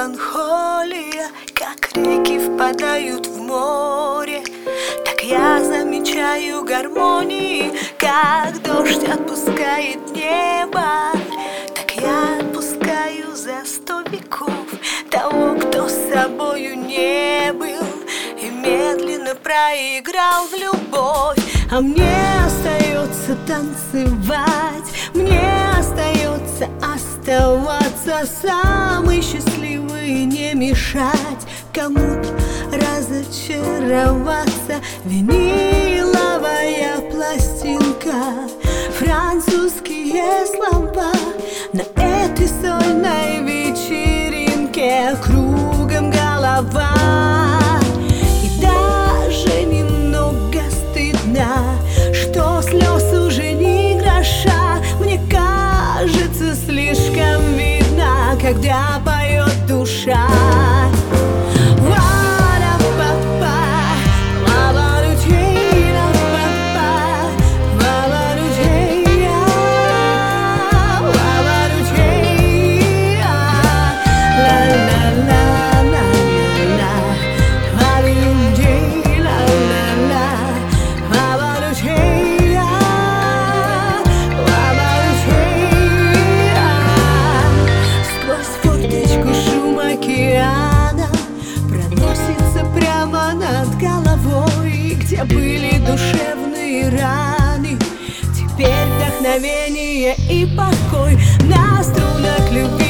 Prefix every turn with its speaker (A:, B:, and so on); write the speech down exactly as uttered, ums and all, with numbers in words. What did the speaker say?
A: меланхолия, как реки впадают в море, так я замечаю гармонии, как дождь отпускает небо, так я отпускаю за сто веков того, кто с собою не был и медленно проиграл в любовь. А мне остается танцевать, мне остается оставаться самой счастливой, не мешать кому-то разочароваться. Виниловая пластинка, французские слова на этой сольной вечеринке, кругом голова. И даже немного стыдно, что слез уже ни гроша. Мне кажется, слишком видно, когда поет душа. Где были душевные раны, теперь вдохновение и покой на струнах любви.